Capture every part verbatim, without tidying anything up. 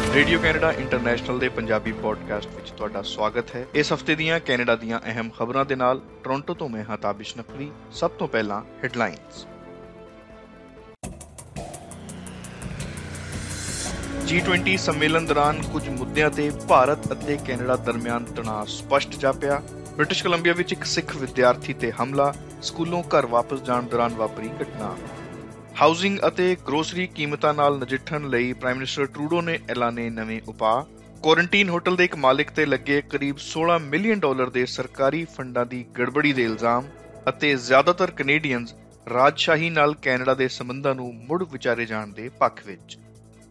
Radio Canada international ਦੇ Punjabi podcast ਵਿੱਚ ਤੁਹਾਡਾ ਸਵਾਗਤ ਹੈ। ਇਸ ਹਫਤੇ ਦੀਆਂ ਕੈਨੇਡਾ ਦੀਆਂ ਅਹਿਮ ਖਬਰਾਂ ਦੇ ਨਾਲ ਟੋਰਾਂਟੋ ਤੋਂ ਮੈਂ ਹਾਂ ਤਾਬਿਸ਼ ਨਕਵੀ। ਸਭ ਤੋਂ ਪਹਿਲਾਂ ਹੈਡਲਾਈਨਸ। ਜੀ ਟਵੰਟੀ ਸੰਮੇਲਨ ਦੌਰਾਨ ਕੁਝ ਮੁੱਦਿਆਂ ਤੇ ਭਾਰਤ ਅਤੇ ਕੈਨੇਡਾ ਦਰਮਿਆਨ ਤਣਾਅ ਸਪਸ਼ਟ ਜਾਪਿਆ। ਬ੍ਰਿਟਿਸ਼ ਕੋਲੰਬੀਆ ਵਿੱਚ ਇੱਕ ਸਿੱਖ ਵਿਦਿਆਰਥੀ ਤੇ ਹਮਲਾ, ਸਕੂਲੋਂ ਘਰ ਵਾਪਸ ਜਾਣ ਦੌਰਾਨ ਵਾਪਰੀ ਘਟਨਾ। ਹਾਊਸਿੰਗ ਅਤੇ ਗਰੋਸਰੀ ਕੀਮਤਾਂ ਨਾਲ ਨਜਿੱਠਣ ਲਈ ਪ੍ਰਾਈਮ ਮਿਨਿਸਟਰ ਟਰੂਡੋ ਨੇ ਐਲਾਨੇ ਨਵੇਂ ਉਪਾਅ। ਕੁਆਰੰਟੀਨ ਹੋਟਲ ਦੇ ਇੱਕ ਮਾਲਿਕ ਤੇ ਲੱਗੇ ਕਰੀਬ ਸੋਲਾਂ ਮਿਲੀਅਨ ਡਾਲਰ ਦੇ ਸਰਕਾਰੀ ਫੰਡਾਂ ਦੀ ਗੜਬੜੀ ਦੇ ਇਲਜ਼ਾਮ ਅਤੇ ਜ਼ਿਆਦਾਤਰ ਕੈਨੇਡੀਅਨਜ਼ ਰਾਜਸ਼ਾਹੀ ਨਾਲ ਕੈਨੇਡਾ ਦੇ ਸੰਬੰਧਾਂ ਨੂੰ ਮੁੜ ਵਿਚਾਰੇ ਜਾਣ ਦੇ ਪੱਖ ਵਿੱਚ।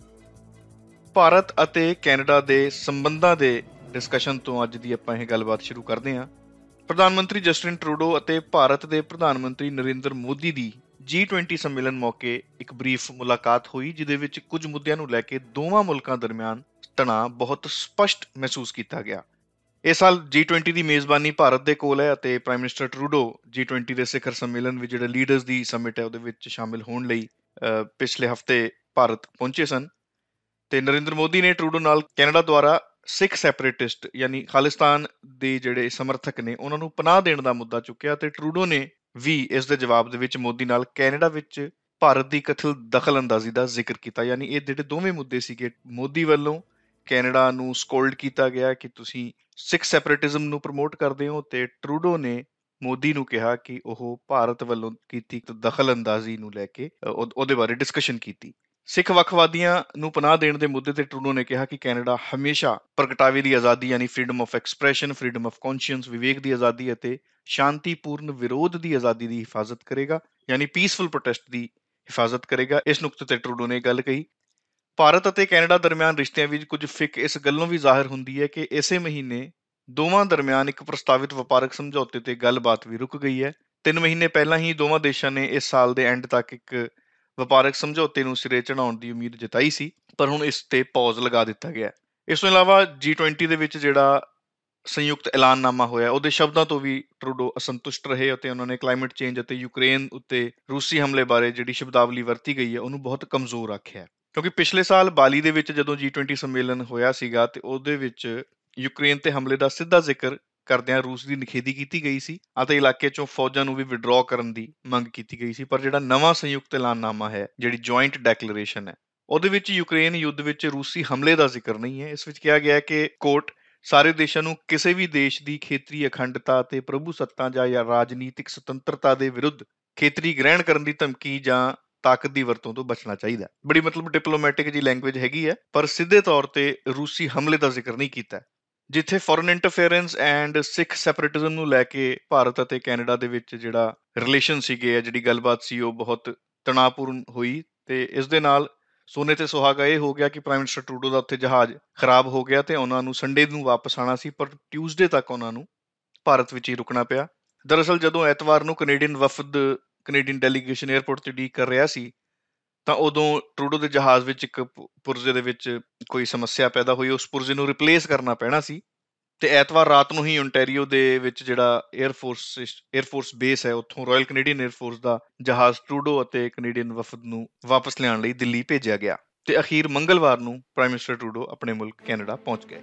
ਭਾਰਤ ਅਤੇ ਕੈਨੇਡਾ ਦੇ ਸੰਬੰਧਾਂ ਦੇ ਡਿਸਕਸ਼ਨ ਤੋਂ ਅੱਜ ਦੀ ਆਪਾਂ ਇਹ ਗੱਲਬਾਤ ਸ਼ੁਰੂ ਕਰਦੇ ਹਾਂ। ਪ੍ਰਧਾਨ ਮੰਤਰੀ ਜਸਟਿਨ ਟਰੂਡੋ ਅਤੇ ਭਾਰਤ ਦੇ ਪ੍ਰਧਾਨ ਮੰਤਰੀ ਨਰਿੰਦਰ ਮੋਦੀ ਦੀ ਜੀ ਟਵੰਟੀ ਸੰਮੇਲਨ ਮੌਕੇ ਇੱਕ ਬਰੀਫ ਮੁਲਾਕਾਤ ਹੋਈ, ਜਿਹਦੇ ਵਿੱਚ ਕੁਝ ਮੁੱਦਿਆਂ ਨੂੰ ਲੈ ਕੇ ਦੋਵਾਂ ਮੁਲਕਾਂ ਦਰਮਿਆਨ ਤਣਾਅ ਬਹੁਤ ਸਪਸ਼ਟ ਮਹਿਸੂਸ ਕੀਤਾ ਗਿਆ। ਇਸ ਸਾਲ ਜੀ ਟਵੰਟੀ ਦੀ ਮੇਜ਼ਬਾਨੀ ਭਾਰਤ ਦੇ ਕੋਲ ਹੈ ਅਤੇ prime minister Trudeau G twenty ਦੇ ਸਿਖਰ ਸੰਮੇਲਨ ਵਿੱਚ ਜਿਹੜਾ ਲੀਡਰਸ ਦੀ ਸਮਿਟ ਹੈ ਉਹਦੇ ਵਿੱਚ ਸ਼ਾਮਿਲ ਹੋਣ ਲਈ ਅਹ ਪਿਛਲੇ ਹਫ਼ਤੇ ਭਾਰਤ ਪਹੁੰਚੇ ਸਨ ਤੇ ਨਰਿੰਦਰ ਮੋਦੀ ਨੇ ਟਰੂਡੋ ਨਾਲ ਕੈਨੇਡਾ ਦੁਆਰਾ ਸਿੱਖ ਸੈਪਰੇਟਿਸਟ ਯਾਨੀ ਖਾਲਿਸਤਾਨ ਦੇ ਜਿਹੜੇ ਸਮਰਥਕ ਨੇ ਉਹਨਾਂ ਨੂੰ ਪਨਾਹ ਦੇਣ ਦਾ ਮੁੱਦਾ ਚੁੱਕਿਆ ਤੇ ਟਰੂਡੋ ਨੇ ਵੀ ਇਸ ਦੇ ਜਵਾਬ ਦੇ ਵਿੱਚ ਮੋਦੀ ਨਾਲ ਕੈਨੇਡਾ ਵਿੱਚ ਭਾਰਤ ਦੀ ਕਥਿਤ ਦਖਲ ਅੰਦਾਜ਼ੀ ਦਾ ਜ਼ਿਕਰ ਕੀਤਾ। ਯਾਨੀ ਇਹ ਜਿਹੜੇ ਦੋਵੇਂ ਮੁੱਦੇ ਸੀਗੇ, ਮੋਦੀ ਵੱਲੋਂ ਕੈਨੇਡਾ ਨੂੰ ਸਕੋਲਡ ਕੀਤਾ ਗਿਆ ਕਿ ਤੁਸੀਂ ਸਿੱਖ ਸੈਪਰੇਟਿਜ਼ਮ ਨੂੰ ਪ੍ਰਮੋਟ ਕਰਦੇ ਹੋ ਤੇ ਟਰੂਡੋ ਨੇ ਮੋਦੀ ਨੂੰ ਕਿਹਾ ਕਿ ਉਹ ਭਾਰਤ ਵੱਲੋਂ ਕੀਤੀ ਦਖਲ ਅੰਦਾਜ਼ੀ ਨੂੰ ਲੈ ਕੇ ਉਹਦੇ ਬਾਰੇ ਡਿਸਕਸ਼ਨ ਕੀਤੀ। ਸਿੱਖ ਵੱਖਵਾਦੀਆਂ ਨੂੰ ਪਨਾਹ ਦੇਣ ਦੇ ਮੁੱਦੇ ਤੇ ਟਰੂਡੋ ਨੇ ਕਿਹਾ ਕਿ ਕੈਨੇਡਾ ਹਮੇਸ਼ਾ ਪ੍ਰਗਟਾਵੇ ਦੀ ਆਜ਼ਾਦੀ ਯਾਨੀ freedom of expression, freedom of conscience, ਵਿਵੇਕ ਦੀ ਆਜ਼ਾਦੀ ਅਤੇ ਸ਼ਾਂਤੀਪੂਰਨ ਵਿਰੋਧ ਦੀ ਆਜ਼ਾਦੀ ਦੀ ਹਿਫਾਜ਼ਤ ਕਰੇਗਾ, ਯਾਨੀ ਪੀਸਫੁਲ ਪ੍ਰੋਟੈਸਟ ਦੀ ਹਿਫਾਜ਼ਤ ਕਰੇਗਾ। ਇਸ ਨੁਕਤੇ ਤੇ ਟਰੂਡੋ ਨੇ ਗੱਲ ਕਹੀ। ਭਾਰਤ ਅਤੇ ਕੈਨੇਡਾ ਦਰਮਿਆਨ ਰਿਸ਼ਤਿਆਂ ਵਿੱਚ ਕੁਝ ਫਿਕ ਇਸ ਗੱਲੋਂ ਵੀ ਜ਼ਾਹਿਰ ਹੁੰਦੀ ਹੈ ਕਿ ਇਸੇ ਮਹੀਨੇ ਦੋਵਾਂ ਦਰਮਿਆਨ ਇੱਕ ਪ੍ਰਸਤਾਵਿਤ ਵਪਾਰਕ ਸਮਝੌਤੇ ਤੇ ਗੱਲਬਾਤ ਵੀ ਰੁਕ ਗਈ ਹੈ। ਤਿੰਨ ਮਹੀਨੇ ਪਹਿਲਾਂ ਹੀ ਦੋਵਾਂ ਦੇਸ਼ਾਂ ਨੇ ਇਸ ਸਾਲ ਦੇ ਐਂਡ ਤੱਕ ਇੱਕ ਵਪਾਰਕ ਸਮਝੌਤੇ ਨੂੰ ਸਿਰੇ ਚੜਾਉਣ ਦੀ ਉਮੀਦ ਜਤਾਈ ਸੀ, ਪਰ ਹੁਣ ਇਸ ਤੇ ਪੌਜ਼ ਲਗਾ ਦਿੱਤਾ ਗਿਆ। ਇਸ ਤੋਂ ਇਲਾਵਾ ਜੀ ਟਵੰਟੀ ਦੇ ਵਿੱਚ ਜਿਹੜਾ ਸੰਯੁਕਤ ਐਲਾਨਨਾਮਾ ਹੋਇਆ ਉਹਦੇ ਸ਼ਬਦਾਂ ਤੋਂ ਵੀ ਟਰੂਡੋ ਅਸੰਤੁਸ਼ਟ ਰਹੇ ਅਤੇ ਉਹਨਾਂ ਨੇ ਕਲਾਈਮੇਟ ਚੇਂਜ ਅਤੇ ਯੂਕਰੇਨ ਉੱਤੇ ਰੂਸੀ ਹਮਲੇ ਬਾਰੇ ਜਿਹੜੀ ਸ਼ਬਦਾਵਲੀ ਵਰਤੀ ਗਈ ਹੈ ਉਹਨੂੰ ਬਹੁਤ ਕਮਜ਼ੋਰ ਆਖਿਆ। ਕਿਉਂਕਿ ਪਿਛਲੇ ਸਾਲ ਬਾਲੀ ਦੇ ਵਿੱਚ ਜਦੋਂ ਜੀ ਟਵੰਟੀ ਸੰਮੇਲਨ ਹੋਇਆ ਸੀਗਾ ਤੇ ਉਹਦੇ ਵਿੱਚ ਯੂਕਰੇਨ ਤੇ ਹਮਲੇ ਦਾ ਸਿੱਧਾ ਜ਼ਿਕਰ ਕਰਦਿਆਂ ਰੂਸ ਦੀ ਨਿਖੇਧੀ ਕੀਤੀ ਗਈ ਸੀ ਅਤੇ ਇਲਾਕੇ ਚੋਂ ਫੌਜਾਂ ਨੂੰ ਵੀ ਵਿਡਰਾਅ ਕਰਨ ਦੀ ਮੰਗ ਕੀਤੀ ਗਈ ਸੀ। ਪਰ ਜਿਹੜਾ ਨਵਾਂ ਸੰਯੁਕਤ ਐਲਾਨਨਾਮਾ ਹੈ, ਜਿਹੜੀ ਜੁਆਇੰਟ ਡੈਕਲੇਰੇਸ਼ਨ ਹੈ, ਉਹਦੇ ਵਿੱਚ ਯੂਕਰੇਨ ਯੁੱਧ ਵਿੱਚ ਰੂਸੀ ਹਮਲੇ ਦਾ ਜ਼ਿਕਰ ਨਹੀਂ ਹੈ। ਇਸ ਵਿੱਚ ਕਿਹਾ ਗਿਆ ਕਿ ਕੋਰਟ ਸਾਰੇ ਦੇਸ਼ਾਂ ਨੂੰ ਕਿਸੇ ਵੀ ਦੇਸ਼ ਦੀ ਖੇਤਰੀ ਅਖੰਡਤਾ ਅਤੇ ਪ੍ਰਭੂਸੱਤਾ ਜਾਂ ਰਾਜਨੀਤਿਕ ਸੁਤੰਤਰਤਾ ਦੇ ਵਿਰੁੱਧ ਖੇਤਰੀ ਗ੍ਰਹਿਣ ਕਰਨ ਦੀ ਧਮਕੀ ਜਾਂ ਤਾਕਤ ਦੀ ਵਰਤੋਂ ਤੋਂ ਬਚਣਾ ਚਾਹੀਦਾ। ਬੜੀ ਮਤਲਬ ਡਿਪਲੋਮੈਟਿਕ ਜੀ ਲੈਂਗੁਏਜ ਹੈਗੀ ਹੈ, ਪਰ ਸਿੱਧੇ ਤੌਰ ਤੇ ਰੂਸੀ ਹਮਲੇ ਦਾ ਜ਼ਿਕਰ ਨਹੀਂ ਕੀਤਾ। ਜਿੱਥੇ foreign interference and Sikh separatism ਨੂੰ ਲੈ ਕੇ ਭਾਰਤ ਅਤੇ ਕੈਨੇਡਾ ਦੇ ਵਿੱਚ ਜਿਹੜਾ ਰਿਲੇਸ਼ਨ ਸੀਗੇ ਆ, ਜਿਹੜੀ ਗੱਲਬਾਤ ਸੀ, ਉਹ ਬਹੁਤ ਤਣਾਅਪੂਰਨ ਹੋਈ ਤੇ ਇਸ ਦੇ ਨਾਲ ਸੋਨੇ ਤੇ ਸੁਹਾਗਾ ਇਹ ਹੋ ਗਿਆ ਕਿ ਪ੍ਰਾਈਮ ਮਿਨਿਸਟਰ ਟਰੂਡੋ ਦਾ ਉੱਥੇ ਜਹਾਜ਼ ਖਰਾਬ ਹੋ ਗਿਆ ਤੇ ਉਹਨਾਂ ਨੂੰ ਸੰਡੇ ਨੂੰ ਵਾਪਸ ਆਉਣਾ ਸੀ, ਪਰ ਟਿਊਜ਼ਡੇ ਤੱਕ ਉਹਨਾਂ ਨੂੰ ਭਾਰਤ ਵਿੱਚ ਹੀ ਰੁਕਣਾ ਪਿਆ। ਦਰਅਸਲ ਜਦੋਂ ਐਤਵਾਰ ਨੂੰ ਕੈਨੇਡੀਅਨ ਵਫਦ ਕੈਨੇਡੀਅਨ ਡੈਲੀਗੇਸ਼ਨ ਏਅਰਪੋਰਟ ਤੇ ਉਡੀਕ ਕਰ ਰਿਹਾ ਸੀ ਤਾਂ ਉਦੋਂ ਟਰੂਡੋ ਦੇ ਜਹਾਜ਼ ਵਿੱਚ ਇੱਕ ਪੁਰਜ਼ੇ ਦੇ ਵਿੱਚ ਕੋਈ ਸਮੱਸਿਆ ਪੈਦਾ ਹੋਈ। ਉਸ ਪੁਰਜ਼ੇ ਨੂੰ ਰਿਪਲੇਸ ਕਰਨਾ ਪੈਣਾ ਸੀ ਤੇ ਐਤਵਾਰ ਰਾਤ ਨੂੰ ਹੀ ਓਨਟਾਰੀਓ ਦੇ ਵਿੱਚ ਜਿਹੜਾ ਏਅਰਫੋਰਸ ਏਅਰਫੋਰਸ ਬੇਸ ਹੈ, ਉੱਥੋਂ ਰਾਇਲ ਕੈਨੇਡੀਅਨ ਏਅਰਫੋਰਸ ਦਾ ਜਹਾਜ਼ ਟਰੂਡੋ ਅਤੇ ਕੈਨੇਡੀਅਨ ਵਫਦ ਨੂੰ ਵਾਪਸ ਲਿਆਉਣ ਲਈ ਦਿੱਲੀ ਭੇਜਿਆ ਗਿਆ ਤੇ ਅਖੀਰ ਮੰਗਲਵਾਰ ਨੂੰ ਪ੍ਰਾਈਮ ਮਿਨਿਸਟਰ ਟਰੂਡੋ ਆਪਣੇ ਮੁਲਕ ਕੈਨੇਡਾ ਪਹੁੰਚ ਗਏ।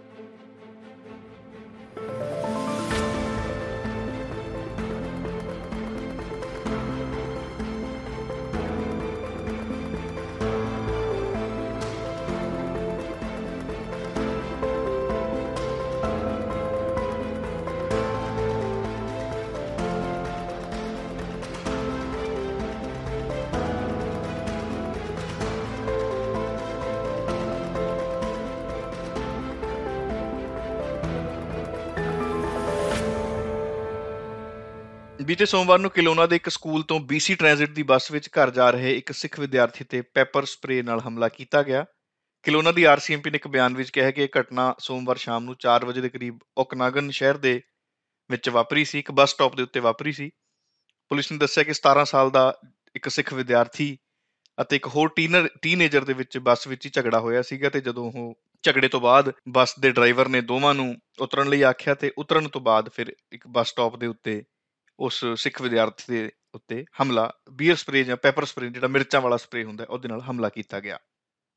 ਬੀਤੇ ਸੋਮਵਾਰ ਨੂੰ ਕਿਲੋਨਾ ਦੇ ਇੱਕ ਸਕੂਲ ਤੋਂ ਬੀਸੀ ਟ੍ਰਾਂਜ਼ਿਟ ਦੀ ਬੱਸ ਵਿੱਚ ਘਰ ਜਾ ਰਹੇ ਇੱਕ ਸਿੱਖ ਵਿਦਿਆਰਥੀ ਤੇ ਪੈਪਰ ਸਪਰੇ ਨਾਲ ਹਮਲਾ ਕੀਤਾ ਗਿਆ। ਕਿਲੋਨਾ ਦੀ ਆਰਸੀਐਮਪੀ ਨੇ ਇੱਕ ਬਿਆਨ ਵਿੱਚ ਕਿਹਾ ਕਿ ਇਹ ਘਟਨਾ ਸੋਮਵਾਰ ਸ਼ਾਮ ਨੂੰ ਚਾਰ ਵਜੇ ਦੇ ਕਰੀਬ ਓਕਨਾਗਨ ਸ਼ਹਿਰ ਦੇ ਵਿੱਚ ਵਾਪਰੀ ਸੀ, ਇੱਕ ਬੱਸ ਸਟਾਪ ਦੇ ਉੱਤੇ ਵਾਪਰੀ ਸੀ। ਪੁਲਿਸ ਨੇ ਦੱਸਿਆ ਕਿ ਸਤਾਰਾਂ ਸਾਲ ਦਾ ਇੱਕ ਸਿੱਖ ਵਿਦਿਆਰਥੀ ਅਤੇ ਇੱਕ ਹੋਰ ਟੀਨਰ ਟੀਨੇਜਰ ਦੇ ਵਿੱਚ ਬੱਸ ਵਿੱਚ ਹੀ ਝਗੜਾ ਹੋਇਆ ਸੀਗਾ ਤੇ ਜਦੋਂ ਉਹ ਝਗੜੇ ਤੋਂ ਬਾਅਦ ਬੱਸ ਦੇ ਡਰਾਈਵਰ ਨੇ ਦੋਵਾਂ ਨੂੰ ਉਤਰਨ ਲਈ ਆਖਿਆ ਤੇ ਉਤਰਨ ਤੋਂ ਬਾਅਦ ਫਿਰ ਇੱਕ ਬੱਸ ਸਟਾਪ ਦੇ ਉੱਤੇ ਉਸ ਸਿੱਖ ਵਿਦਿਆਰਥੀ ਦੇ ਉੱਤੇ ਹਮਲਾ ਬੀਅਰ ਸਪਰੇ ਜਾਂ ਪੈਪਰ ਸਪਰੇ, ਜਿਹੜਾ ਮਿਰਚਾਂ ਵਾਲਾ ਸਪਰੇ ਹੁੰਦਾ, ਉਹਦੇ ਨਾਲ ਹਮਲਾ ਕੀਤਾ ਗਿਆ।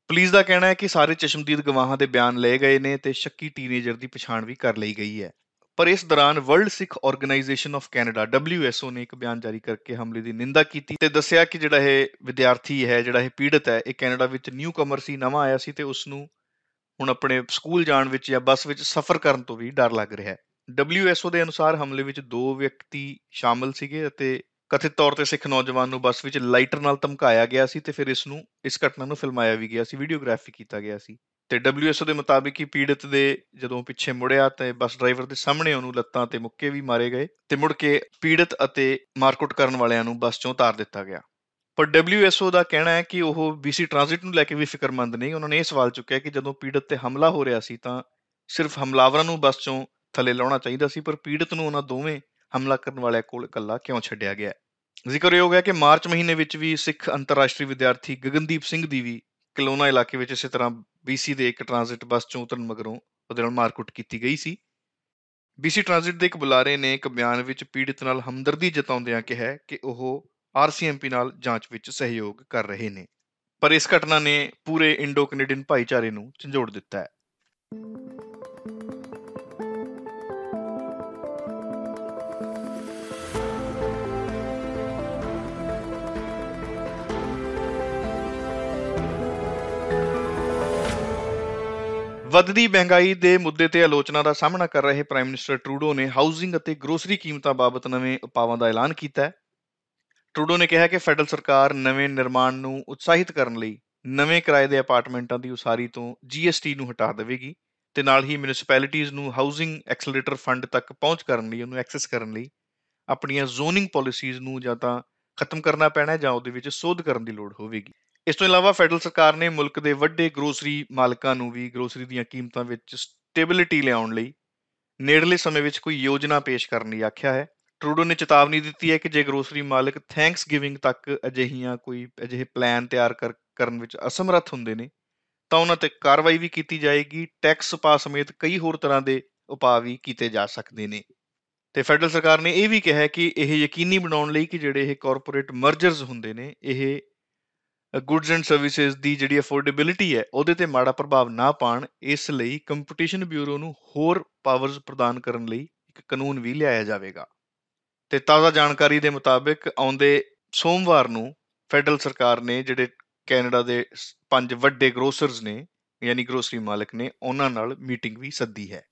ਪੁਲਿਸ ਦਾ ਕਹਿਣਾ ਹੈ ਕਿ ਸਾਰੇ ਚਸ਼ਮਦੀਦ ਗਵਾਹਾਂ ਦੇ ਬਿਆਨ ਲਏ ਗਏ ਨੇ ਤੇ ਸ਼ੱਕੀ ਟੀਨੇਜਰ ਦੀ ਪਛਾਣ ਵੀ ਕਰ ਲਈ ਗਈ ਹੈ। ਪਰ ਇਸ ਦੌਰਾਨ world Sikh organisation of Canada W S O ਨੇ ਇੱਕ ਬਿਆਨ ਜਾਰੀ ਕਰਕੇ ਹਮਲੇ ਦੀ ਨਿੰਦਾ ਕੀਤੀ ਤੇ ਦੱਸਿਆ ਕਿ ਜਿਹੜਾ ਇਹ ਵਿਦਿਆਰਥੀ ਹੈ, ਜਿਹੜਾ ਇਹ ਪੀੜਤ ਹੈ, ਇਹ ਕੈਨੇਡਾ ਵਿੱਚ ਨਿਊ ਕਮਰ ਸੀ, ਨਵਾਂ ਆਇਆ ਸੀ ਤੇ ਉਸ ਨੂੰ ਹੁਣ ਆਪਣੇ ਸਕੂਲ ਜਾਣ ਵਿੱਚ ਜਾਂ ਬੱਸ ਵਿੱਚ ਸਫ਼ਰ ਕਰਨ ਤੋਂ ਵੀ ਡਰ ਲੱਗ ਰਿਹਾ ਹੈ। ਡਬਲਿਊ ਐਸ ਓ ਦੇ ਅਨੁਸਾਰ ਹਮਲੇ ਵਿੱਚ ਦੋ ਵਿਅਕਤੀ ਸ਼ਾਮਲ ਸੀਗੇ ਅਤੇ ਕਥਿਤ ਤੌਰ ਤੇ ਸਿੱਖ ਨੌਜਵਾਨ ਨੂੰ ਬੱਸ ਵਿੱਚ ਲਾਈਟਰ ਨਾਲ ਧਮਕਾਇਆ ਗਿਆ ਸੀ ਤੇ ਫਿਰ ਇਸ ਨੂੰ ਇਸ ਘਟਨਾ ਨੂੰ ਫਿਲਮਾਇਆ ਵੀ ਗਿਆ ਸੀ, ਵੀਡੀਓਗ੍ਰਾਫੀ ਕੀਤਾ ਗਿਆ ਸੀ। ਤੇ ਡਬਲਿਊ ਐਸ ਓ ਦੇ ਮੁਤਾਬਿਕ ਹੀ ਪੀੜਤ ਦੇ ਜਦੋਂ ਪਿੱਛੇ ਮੁੜਿਆ ਤੇ ਬੱਸ ਡਰਾਈਵਰ ਦੇ ਸਾਹਮਣੇ ਉਹਨੂੰ ਲੱਤਾਂ ਤੇ ਮੁੱਕੇ ਵੀ ਮਾਰੇ ਗਏ ਤੇ ਮੁੜ ਕੇ ਪੀੜਤ ਅਤੇ ਮਾਰਕੁੱਟ ਕਰਨ ਵਾਲਿਆਂ ਨੂੰ ਬੱਸ ਚੋਂ ਉਤਾਰ ਦਿੱਤਾ ਗਿਆ। ਪਰ ਡਬਲਿਊ ਐਸ ਓ ਦਾ ਕਹਿਣਾ ਹੈ ਕਿ ਉਹ ਬੀਸੀ ਟ੍ਰਾਂਜ਼ਿਟ ਨੂੰ ਲੈ ਕੇ ਵੀ ਫਿਕਰਮੰਦ ਨਹੀਂ। ਉਹਨਾਂ ਨੇ ਇਹ ਸਵਾਲ ਚੁੱਕਿਆ ਕਿ ਜਦੋਂ ਪੀੜਤ ਤੇ ਹਮਲਾ ਹੋ ਰਿਹਾ ਸੀ ਤਾਂ ਸਿਰਫ ਹਮਲਾਵਰਾਂ ਨੂੰ ਬੱਸ ਚੋਂ ਥੱਲੇ ਲਾਉਣਾ ਚਾਹੀਦਾ ਸੀ, ਪਰ ਪੀੜਤ ਨੂੰ ਉਹਨਾਂ ਦੋਵੇਂ ਹਮਲਾ ਕਰਨ ਵਾਲਿਆਂ ਕੋਲ ਇਕੱਲਾ ਕਿਉਂ ਛੱਡਿਆ ਗਿਆ। ਜ਼ਿਕਰਯੋਗ ਹੈ ਕਿ ਮਾਰਚ ਮਹੀਨੇ ਵਿੱਚ ਵੀ ਸਿੱਖ ਅੰਤਰਰਾਸ਼ਟਰੀ ਵਿਦਿਆਰਥੀ ਗਗਨਦੀਪ ਸਿੰਘ ਦੀ ਵੀ ਕਲੋਨਾ ਇਲਾਕੇ ਵਿੱਚ ਇਸੇ ਤਰ੍ਹਾਂ ਬੀਸੀ ਦੇ ਇੱਕ ਟ੍ਰਾਂਜ਼ਿਟ ਬੱਸ ਚੋਂ ਉਤਰਨ ਮਗਰੋਂ ਉਹਦੇ ਨਾਲ ਮਾਰਕੁੱਟ ਕੀਤੀ ਗਈ ਸੀ। ਬੀਸੀ ਟ੍ਰਾਂਜ਼ਿਟ ਦੇ ਇੱਕ ਬੁਲਾਰੇ ਨੇ ਇੱਕ ਬਿਆਨ ਵਿੱਚ ਪੀੜਤ ਨਾਲ ਹਮਦਰਦੀ ਜਤਾਉਂਦਿਆਂ ਕਿਹਾ ਕਿ ਉਹ ਆਰ ਸੀ ਐਮ ਪੀ ਨਾਲ ਜਾਂਚ ਵਿੱਚ ਸਹਿਯੋਗ ਕਰ ਰਹੇ ਨੇ। ਪਰ ਇਸ ਘਟਨਾ ਨੇ ਪੂਰੇ ਇੰਡੋ ਕੈਨੇਡੀਅਨ ਭਾਈਚਾਰੇ ਨੂੰ ਝੰਜੋੜ ਦਿੱਤਾ ਹੈ। ਵੱਧਦੀ ਮਹਿੰਗਾਈ ਦੇ ਮੁੱਦੇ ਤੇ ਆਲੋਚਨਾ ਦਾ ਸਾਹਮਣਾ ਕਰ ਰਹੇ ਪ੍ਰਾਈਮ ਮਿਨਿਸਟਰ ਟਰੂਡੋ ਨੇ ਹਾਊਸਿੰਗ ਅਤੇ ਗਰੋਸਰੀ ਕੀਮਤਾਂ ਬਾਬਤ ਨਵੇਂ ਉਪਾਵਾਂ ਦਾ ਐਲਾਨ ਕੀਤਾ ਹੈ। ਟਰੂਡੋ ਨੇ ਕਿਹਾ ਕਿ ਫੈਡਰਲ ਸਰਕਾਰ ਨਵੇਂ ਨਿਰਮਾਣ ਨੂੰ ਉਤਸ਼ਾਹਿਤ ਕਰਨ ਲਈ ਨਵੇਂ ਕਿਰਾਏ ਦੇ ਅਪਾਰਟਮੈਂਟਾਂ ਦੀ ਉਸਾਰੀ ਤੋਂ ਜੀ ਐਸ ਟੀ ਨੂੰ ਹਟਾ ਦੇਵੇਗੀ ਤੇ ਨਾਲ ਹੀ ਮਿਊਨਿਸਪੈਲਿਟੀਜ਼ ਨੂੰ ਹਾਊਸਿੰਗ ਐਕਸਲਰੇਟਰ ਫੰਡ ਤੱਕ ਪਹੁੰਚ ਕਰਨ ਲਈ, ਉਹਨੂੰ ਐਕਸੈਸ ਕਰਨ ਲਈ ਆਪਣੀਆਂ ਜ਼ੋਨਿੰਗ ਪਾਲਿਸੀਜ਼ ਨੂੰ ਜਾਂ ਤਾਂ ਖਤਮ ਕਰਨਾ ਪੈਣਾ ਜਾਂ ਉਹਦੇ ਵਿੱਚ ਸੋਧ ਕਰਨ ਦੀ ਲੋੜ ਹੋਵੇਗੀ। ਇਸ ਤੋਂ ਇਲਾਵਾ ਫੈਡਰਲ ਸਰਕਾਰ ਨੇ ਮੁਲਕ ਦੇ ਵੱਡੇ ਗਰੋਸਰੀ ਮਾਲਕਾਂ ਨੂੰ ਵੀ ਗਰੋਸਰੀ ਦੀਆਂ ਕੀਮਤਾਂ ਵਿੱਚ ਸਟੇਬਿਲਿਟੀ ਲਿਆਉਣ ਲਈ ਨੇੜਲੇ ਸਮੇਂ ਵਿੱਚ ਕੋਈ ਯੋਜਨਾ ਪੇਸ਼ ਕਰਨ ਲਈ ਆਖਿਆ ਹੈ। ਟਰੂਡੋ ਨੇ ਚੇਤਾਵਨੀ ਦਿੱਤੀ ਹੈ ਕਿ ਜੇ ਗਰੋਸਰੀ ਮਾਲਕ ਥੈਂਕਸ ਗਿਵਿੰਗ ਤੱਕ ਅਜਿਹੀਆਂ ਕੋਈ ਅਜਿਹੇ ਪਲਾਨ ਤਿਆਰ ਕਰ ਕਰਨ ਵਿੱਚ ਅਸਮਰੱਥ ਹੁੰਦੇ ਨੇ ਤਾਂ ਉਹਨਾਂ ਤੇ ਕਾਰਵਾਈ ਵੀ ਕੀਤੀ ਜਾਏਗੀ। ਟੈਕਸ ਉਪਾਅ ਸਮੇਤ ਕਈ ਹੋਰ ਤਰ੍ਹਾਂ ਦੇ ਉਪਾਅ ਵੀ ਕੀਤੇ ਜਾ ਸਕਦੇ ਨੇ। ਤੇ ਫੈਡਰਲ ਸਰਕਾਰ ਨੇ ਇਹ ਵੀ ਕਿਹਾ ਕਿ ਇਹ ਯਕੀਨੀ ਬਣਾਉਣ ਲਈ ਕਿ ਜਿਹੜੇ ਇਹ ਕਾਰਪੋਰੇਟ ਮਰਜਰਸ ਹੁੰਦੇ ਨੇ, ਇਹ ਗੁੱਡਸ ਐਂਡ ਸਰਵਿਸਿਜ਼ ਦੀ ਜਿਹੜੀ ਅਫੋਰਡੇਬਿਲਿਟੀ ਹੈ ਉਹਦੇ ਤੇ ਮਾੜਾ ਪ੍ਰਭਾਵ ਨਾ ਪਾਉਣ, ਇਸ ਲਈ ਕੰਪੀਟੀਸ਼ਨ ਬਿਊਰੋ ਨੂੰ ਹੋਰ ਪਾਵਰਸ ਪ੍ਰਦਾਨ ਕਰਨ ਲਈ ਇੱਕ ਕਾਨੂੰਨ ਵੀ ਲਿਆਇਆ ਜਾਵੇਗਾ। ਤੇ ਤਾਜ਼ਾ ਜਾਣਕਾਰੀ ਦੇ ਮੁਤਾਬਿਕ ਆਉਂਦੇ ਸੋਮਵਾਰ ਨੂੰ ਫੈਡਰਲ ਸਰਕਾਰ ਨੇ ਜਿਹੜੇ ਕੈਨੇਡਾ ਦੇ ਪੰਜ ਵੱਡੇ ਗਰੋਸਰਸ ਨੇ ਯਾਨੀ ਗਰੋਸਰੀ ਮਾਲਕ ਨੇ, ਉਹਨਾਂ ਨਾਲ ਮੀਟਿੰਗ ਵੀ ਸੱਦੀ ਹੈ।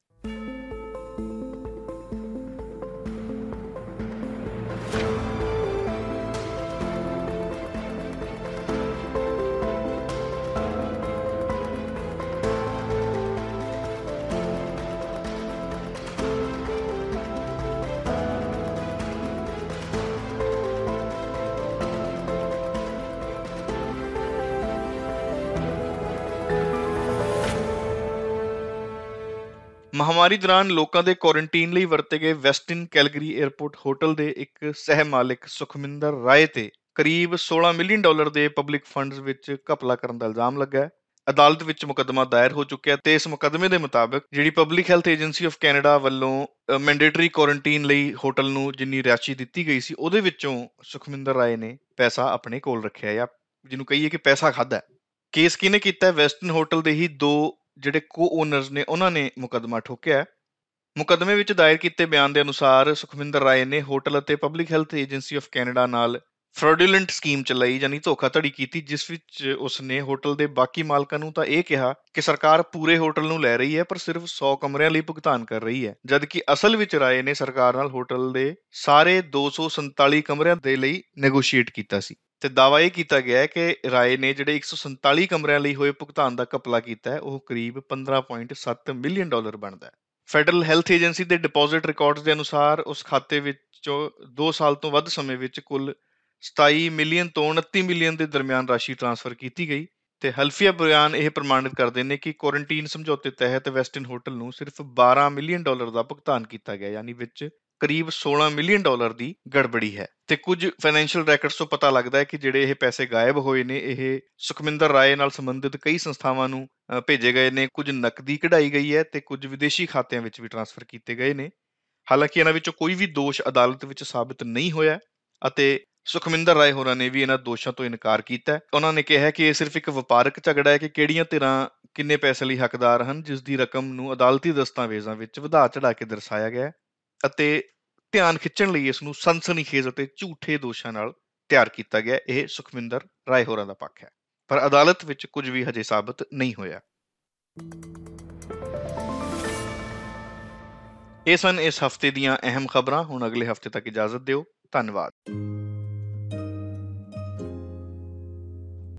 ਮਹਾਮਾਰੀ ਦੌਰਾਨ ਲੋਕਾਂ ਦੇ ਕੁਆਰੰਟੀਨ ਲਈ ਵਰਤੇ ਗਏ ਵੈਸਟਿਨ ਕੈਲਗਰੀ ਏਅਰਪੋਰਟ ਹੋਟਲ ਦੇ ਇੱਕ ਸਹਿ ਮਾਲਿਕ ਸੁਖਮਿੰਦਰ ਰਾਏ ਤੇ ਕਰੀਬ ਸੋਲਾਂ ਮਿਲੀਅਨ ਡਾਲਰ ਦੇ ਪਬਲਿਕ ਫੰਡਸ ਵਿੱਚ ਘਪਲਾ ਕਰਨ ਦਾ ਇਲਜ਼ਾਮ ਲੱਗਾ ਹੈ। ਅਦਾਲਤ ਵਿੱਚ ਮੁਕੱਦਮਾ ਦਾਇਰ ਹੋ ਚੁੱਕਿਆ ਤੇ ਇਸ ਮੁਕੱਦਮੇ ਦੇ ਮੁਤਾਬਕ ਜਿਹੜੀ public health agency of Canada ਵੱਲੋਂ ਮੈਂਡੇਟਰੀ ਕੁਆਰੰਟੀਨ ਲਈ ਹੋਟਲ ਨੂੰ ਜਿੰਨੀ ਰਿਹਾਇਸ਼ ਦਿੱਤੀ ਗਈ ਸੀ ਉਹਦੇ ਵਿੱਚੋਂ ਸੁਖਮਿੰਦਰ ਰਾਏ ਨੇ ਪੈਸਾ ਆਪਣੇ ਕੋਲ ਰੱਖਿਆ ਜਾਂ ਜਿਹਨੂੰ ਕਹੀਏ ਕਿ ਪੈਸਾ ਖਾਧਾ। ਕੇਸ ਕਿਹਨੇ ਕੀਤਾ? ਵੈਸਟਨ ਹੋਟਲ ਦੇ ਹੀ ਦੋ ਜਿਹੜੇ ਕੋ ਓਨਰਸ ਨੇ ਉਹਨਾਂ ਨੇ ਮੁਕੱਦਮਾ ਠੋਕਿਆ। ਮੁਕੱਦਮੇ ਵਿੱਚ ਦਾਇਰ ਕੀਤੇ ਬਿਆਨ ਦੇ ਅਨੁਸਾਰ ਸੁਖਮਿੰਦਰ ਰਾਏ ਨੇ ਹੋਟਲ ਅਤੇ public health agency of Canada ਨਾਲ ਫਰਾਡੂਲੈਂਟ ਸਕੀਮ ਚਲਾਈ ਯਾਨੀ ਧੋਖਾਧੜੀ ਕੀਤੀ, ਜਿਸ ਵਿੱਚ ਉਸਨੇ ਹੋਟਲ ਦੇ ਬਾਕੀ ਮਾਲਕਾਂ ਨੂੰ ਤਾਂ ਇਹ ਕਿਹਾ ਕਿ ਸਰਕਾਰ ਪੂਰੇ ਹੋਟਲ ਨੂੰ ਲੈ ਰਹੀ ਹੈ ਪਰ ਸਿਰਫ ਸੌ ਕਮਰਿਆਂ ਲਈ ਭੁਗਤਾਨ ਕਰ ਰਹੀ ਹੈ, ਜਦਕਿ ਅਸਲ ਵਿੱਚ ਰਾਏ ਨੇ ਸਰਕਾਰ ਨਾਲ ਹੋਟਲ ਦੇ ਸਾਰੇ ਦੋ ਸੌ ਸੰਤਾਲੀ ਕਮਰਿਆਂ ਦੇ ਲਈ ਨੈਗੋਸ਼ੀਏਟ ਕੀਤਾ ਸੀ। ਤੇ ਦਾਅਵਾ ਇਹ ਕੀਤਾ ਗਿਆ ਹੈ ਕਿ ਰਾਏ ਨੇ ਜਿਹੜੇ ਇੱਕ ਸੌ ਸੰਤਾਲੀ ਕਮਰਿਆਂ ਲਈ ਹੋਏ ਭੁਗਤਾਨ ਦਾ ਘਪਲਾ ਕੀਤਾ ਹੈ ਉਹ ਕਰੀਬ ਪੰਦਰਾਂ ਪੁਆਇੰਟ ਸੱਤ ਮਿਲੀਅਨ ਡਾਲਰ ਬਣਦਾ ਹੈ। ਫੈਡਰਲ ਹੈਲਥ ਏਜੰਸੀ ਦੇ ਡਿਪੋਜ਼ਿਟ ਰਿਕਾਰਡਸ ਦੇ ਅਨੁਸਾਰ ਉਸ ਖਾਤੇ ਵਿੱਚੋਂ ਦੋ ਸਾਲ ਤੋਂ ਵੱਧ ਸਮੇਂ ਵਿੱਚ ਕੁੱਲ ਸਤਾਈ ਮਿਲੀਅਨ ਤੋਂ ਉਨੱਤੀ ਮਿਲੀਅਨ ਦੇ ਦਰਮਿਆਨ ਰਾਸ਼ੀ ਟ੍ਰਾਂਸਫਰ ਕੀਤੀ ਗਈ ਤੇ ਹਲਫੀਆ ਬਿਆਨ ਇਹ ਪ੍ਰਮਾਣਿਤ ਕਰਦੇ ਨੇ ਕਿ ਕੁਆਰੰਟੀਨ ਸਮਝੌਤੇ ਤਹਿਤ ਵੈਸਟਿਨ ਹੋਟਲ ਨੂੰ ਸਿਰਫ ਬਾਰਾਂ ਮਿਲੀਅਨ ਡਾਲਰ ਦਾ ਭੁਗਤਾਨ ਕੀਤਾ ਗਿਆ, ਯਾਨੀ ਵਿੱਚ ਕਰੀਬ ਸੋਲਾਂ ਮਿਲੀਅਨ ਡਾਲਰ ਦੀ ਗੜਬੜੀ ਹੈ। ਤੇ ਕੁਝ ਫਾਈਨੈਂਸ਼ੀਅਲ ਰੈਕਰਡਸ ਤੋਂ ਪਤਾ ਲੱਗਦਾ ਹੈ ਕਿ ਜਿਹੜੇ ਇਹ ਪੈਸੇ ਗਾਇਬ ਹੋਏ ਨੇ ਇਹ ਸੁਖਮਿੰਦਰ ਰਾਏ ਨਾਲ ਸੰਬੰਧਿਤ ਕਈ ਸੰਸਥਾਵਾਂ ਨੂੰ ਭੇਜੇ ਗਏ ਨੇ, ਕੁਝ ਨਕਦੀ ਕਢਾਈ ਗਈ ਹੈ ਤੇ ਕੁਝ ਵਿਦੇਸ਼ੀ ਖਾਤਿਆਂ ਵਿੱਚ ਵੀ ਟ੍ਰਾਂਸਫਰ ਕੀਤੇ ਗਏ ਨੇ। ਹਾਲਾਂਕਿ ਇਹਨਾਂ ਵਿੱਚੋਂ ਕੋਈ ਵੀ ਦੋਸ਼ ਅਦਾਲਤ ਵਿੱਚ ਸਾਬਿਤ ਨਹੀਂ ਹੋਇਆ ਅਤੇ ਸੁਖਮਿੰਦਰ ਰਾਏ ਹੋਰਾਂ ਨੇ ਵੀ ਇਹਨਾਂ ਦੋਸ਼ਾਂ ਤੋਂ ਇਨਕਾਰ ਕੀਤਾ ਹੈ। ਉਹਨਾਂ ਨੇ ਕਿਹਾ ਕਿ ਇਹ ਸਿਰਫ ਇੱਕ ਵਪਾਰਕ ਝਗੜਾ ਹੈ ਕਿ ਕਿਹੜੀਆਂ ਧਿਰਾਂ ਕਿੰਨੇ ਪੈਸੇ ਲਈ ਹੱਕਦਾਰ ਹਨ, ਜਿਸ ਦੀ ਰਕਮ ਨੂੰ ਅਦਾਲਤੀ ਦਸਤਾਵੇਜ਼ਾਂ ਵਿੱਚ ਵਧਾ ਚੜਾ ਕੇ ਦਰਸਾਇਆ ਗਿਆ ਹੈ ਅਤੇ ਧਿਆਨ ਖਿੱਚਣ ਲਈ ਇਸ ਨੂੰ ਸਨਸਨੀਖੇਜ਼ ਅਤੇ ਝੂਠੇ ਦੋਸ਼ਾਂ ਨਾਲ ਤਿਆਰ ਕੀਤਾ ਗਿਆ। ਇਹ ਸੁਖਮਿੰਦਰ ਰਾਏ ਹੋਰਾਂ ਦਾ ਪੱਖ ਹੈ, ਪਰ ਅਦਾਲਤ ਵਿੱਚ ਕੁਝ ਵੀ ਹਜੇ ਸਾਬਤ ਨਹੀਂ ਹੋਇਆ। ਇਹ ਸਨ ਇਸ ਹਫ਼ਤੇ ਦੀਆਂ ਅਹਿਮ ਖਬਰਾਂ। ਹੁਣ ਅਗਲੇ ਹਫ਼ਤੇ ਤੱਕ ਇਜਾਜ਼ਤ ਦਿਓ। ਧੰਨਵਾਦ।